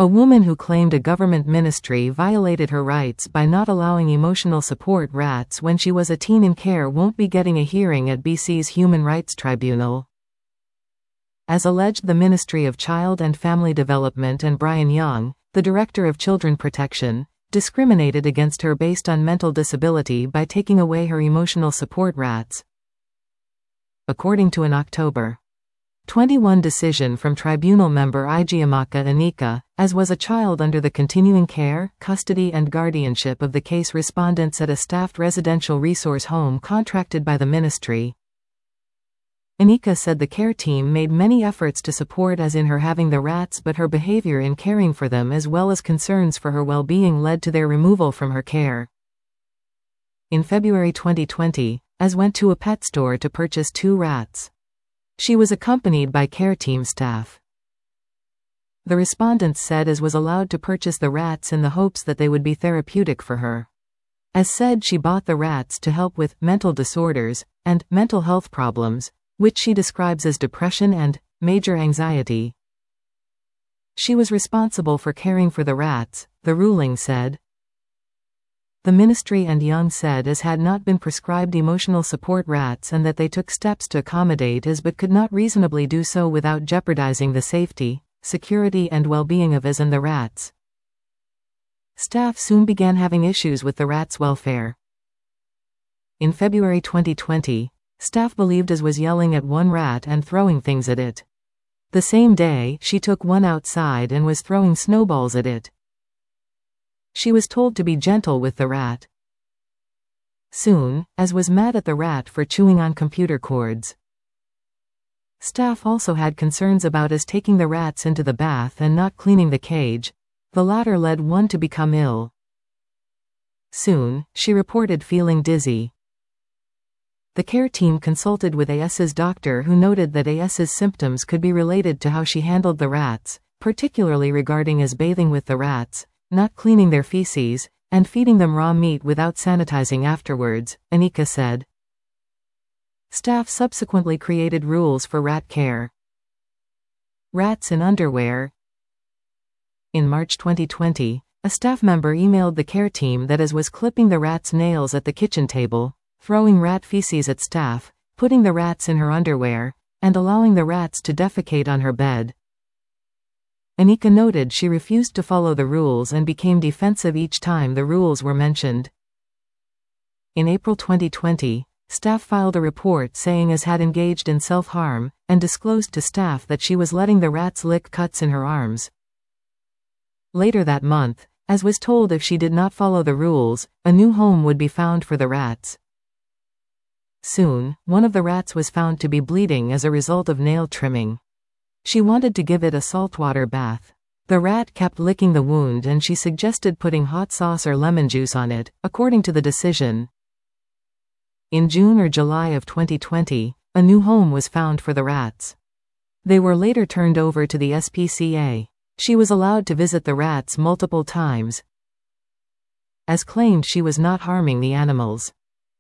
A woman who claimed a government ministry violated her rights by not allowing emotional support rats when she was a teen in care won't be getting a hearing at BC's Human Rights Tribunal. As alleged, the Ministry of Child and Family Development and Brian Young, the Director of Children Protection, discriminated against her based on mental disability by taking away her emotional support rats. According to an October 21 decision from tribunal member Igiamaka Anika, as was a child under the continuing care, custody and guardianship of the case respondents at a staffed residential resource home contracted by the ministry. Anika said the care team made many efforts to support as in her having the rats, but her behavior in caring for them as well as concerns for her well-being led to their removal from her care. In February 2020, as went to a pet store to purchase 2 rats. She was accompanied by care team staff. The respondents said as was allowed to purchase the rats in the hopes that they would be therapeutic for her. As said, she bought the rats to help with mental disorders and mental health problems, which she describes as depression and major anxiety. She was responsible for caring for the rats, the ruling said. The ministry and Young said as had not been prescribed emotional support rats and that they took steps to accommodate as but could not reasonably do so without jeopardizing the safety, security and well-being of as and the rats. Staff soon began having issues with the rats' welfare. In February 2020, staff believed as was yelling at one rat and throwing things at it. The same day, she took one outside and was throwing snowballs at it. She was told to be gentle with the rat. Soon, as was mad at the rat for chewing on computer cords. Staff also had concerns about as taking the rats into the bath and not cleaning the cage. The latter led one to become ill. Soon, she reported feeling dizzy. The care team consulted with AS's doctor who noted that AS's symptoms could be related to how she handled the rats, particularly regarding as bathing with the rats, not cleaning their feces, and feeding them raw meat without sanitizing afterwards, Anika said. Staff subsequently created rules for rat care. Rats in underwear. In March 2020, a staff member emailed the care team that as was clipping the rat's nails at the kitchen table, throwing rat feces at staff, putting the rats in her underwear, and allowing the rats to defecate on her bed. Anika noted she refused to follow the rules and became defensive each time the rules were mentioned. In April 2020, staff filed a report saying as had engaged in self-harm, and disclosed to staff that she was letting the rats lick cuts in her arms. Later that month, as was told if she did not follow the rules, a new home would be found for the rats. Soon, one of the rats was found to be bleeding as a result of nail trimming. She wanted to give it a saltwater bath. The rat kept licking the wound and she suggested putting hot sauce or lemon juice on it, according to the decision. In June or July of 2020, a new home was found for the rats. They were later turned over to the SPCA. She was allowed to visit the rats multiple times, as claimed she was not harming the animals.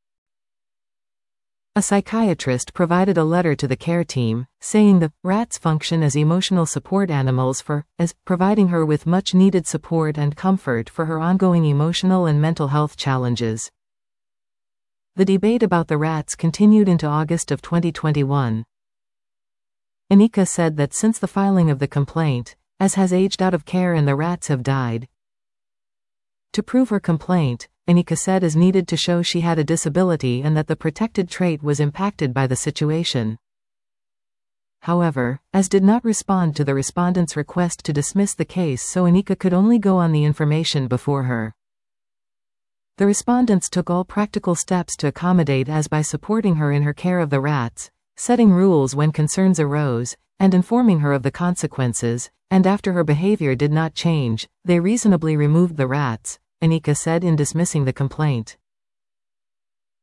A psychiatrist provided a letter to the care team, saying the rats function as emotional support animals as providing her with much needed support and comfort for her ongoing emotional and mental health challenges. The debate about the rats continued into August of 2021. Anika said that since the filing of the complaint, as has aged out of care and the rats have died. To prove her complaint, Anika said as needed to show she had a disability and that the protected trait was impacted by the situation. However, as did not respond to the respondent's request to dismiss the case, so Anika could only go on the information before her. The respondents took all practical steps to accommodate as by supporting her in her care of the rats, setting rules when concerns arose, and informing her of the consequences, and after her behavior did not change, they reasonably removed the rats, Anika said in dismissing the complaint.